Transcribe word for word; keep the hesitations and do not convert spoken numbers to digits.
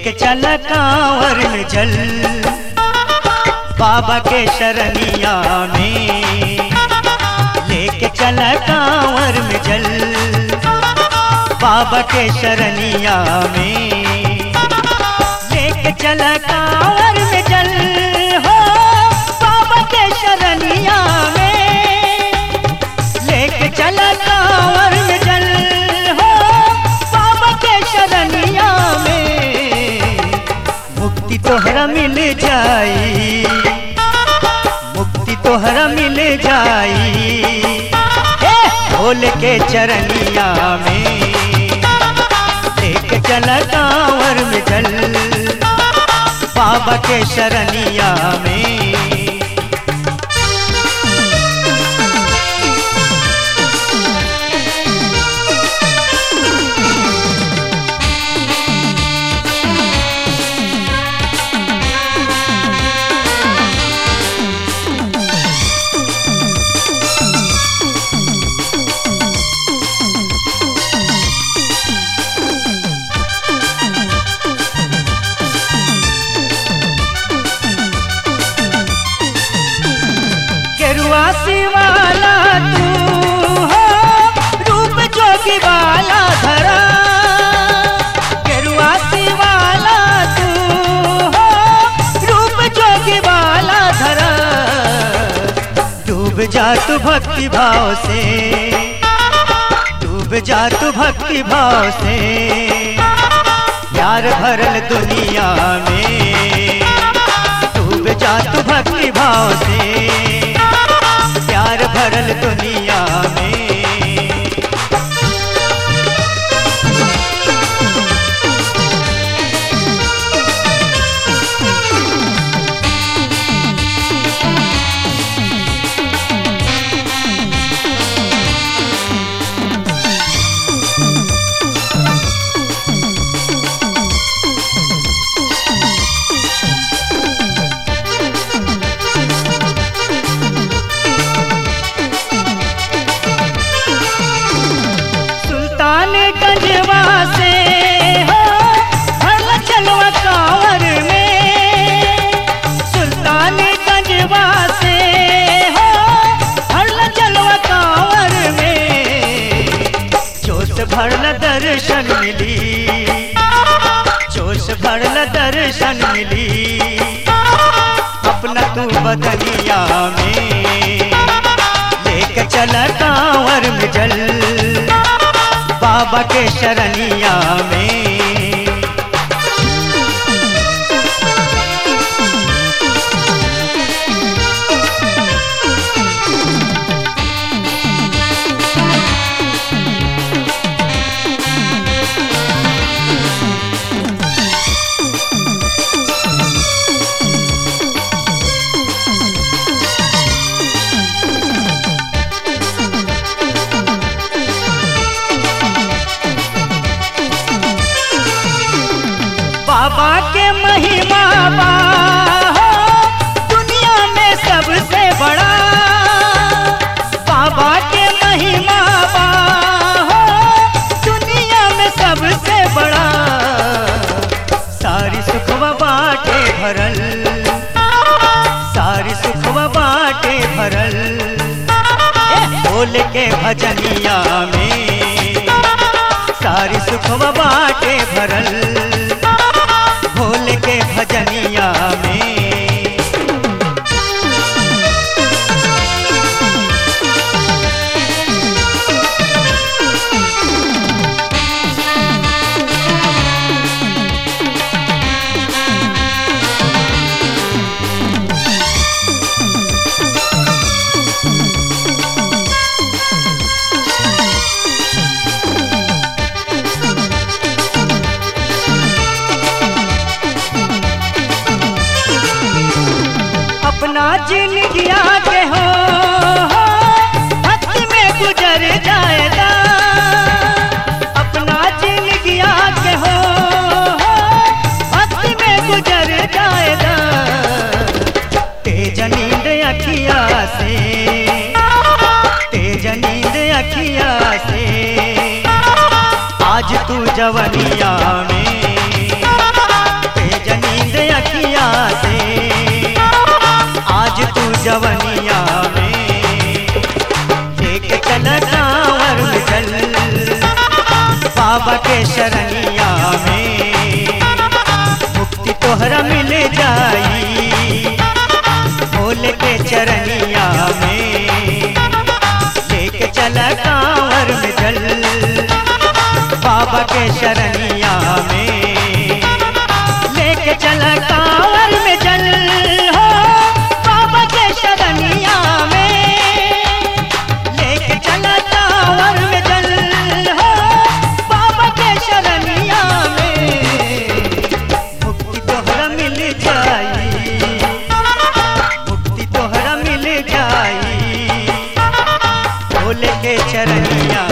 लेके चला कांवर में जल बाबा के शरणिया में, लेके चला कांवर में जल बाबा के शरणिया में, लेके चला कांवर में जल हो बाबा के शरणिया में, लेके चला कांवर में जल हो बाबा के शरणिया में। मुक्ति तोहरा मिल जाई, मुक्ति तोहरा मिल जाई भोले के चरनिया में, लेके चला कांवर में जल बाबा के शरणिया में। वासी वाला तू हो रूप जोगी वाला धरा, गेरुआसी वाला तू हो रूप जोगी वाला धरा। डूब जा तू भक्ति भाव से, डूब जा तू भक्ति भाव से प्यार भरल दुनिया में, डूब जा तू भक्ति भाव से प्यार भरल दुनिया में। गंजवा से हो भरला चलवा कांवर में, सुल्तान गंजवा से हो भरला चलवा कांवर में। जोश भरला दर्शन मिली, जोश भरला दर्शन मिली अपना तू बदनिया में, लेके चला कांवर में जल बाबा के शरणिया में। बाबा के महिमा बा हो दुनिया में सबसे बड़ा, बाबा के महिमा बा हो दुनिया में सबसे बड़ा। सारी सुखवा बाटे भरल, सारी सुखवा बाटे भरल भोले के भजनिया में, सारी सुखवा बाटे भरल भोले के भजनिया में। अपना जिंदगिया के हो भक्ति में गुजर जाएगा, अपना जिंदगिया के हो भक्ति में गुजर जाएगा। तेज नींद अखिया से, तेज नींद अखिया से आज तू जवनिया में, जवनिया में। लेके चल कांवर में चल बाबा के शरणिया में, मुक्ति तोहरा मिल जाई भोले के चरणिया में। लेके चल कांवर में चल बाबा के शरणिया में, लेके चल कांवर में चल हो बाबा के शरणिया में। लेके चल कांवर में चल हो बाबा के शरणिया में, मुक्ति तोहरा मिल जाई, मुक्ति तोहरा मिल जाई भोले के चरणिया